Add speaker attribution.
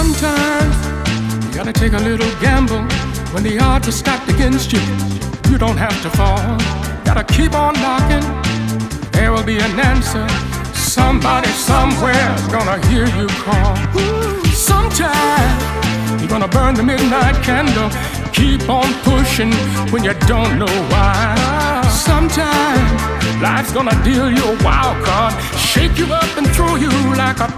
Speaker 1: Sometimes you gotta take a little gamble when the odds are stacked against you. You don't have to fall, gotta keep on knocking. There will be an answer. Somebody somewhere's gonna hear you call. Sometimes you're gonna burn the midnight candle. Keep on pushing when you don't know why. Sometimes life's gonna deal you a wild card, shake you up and throw you like a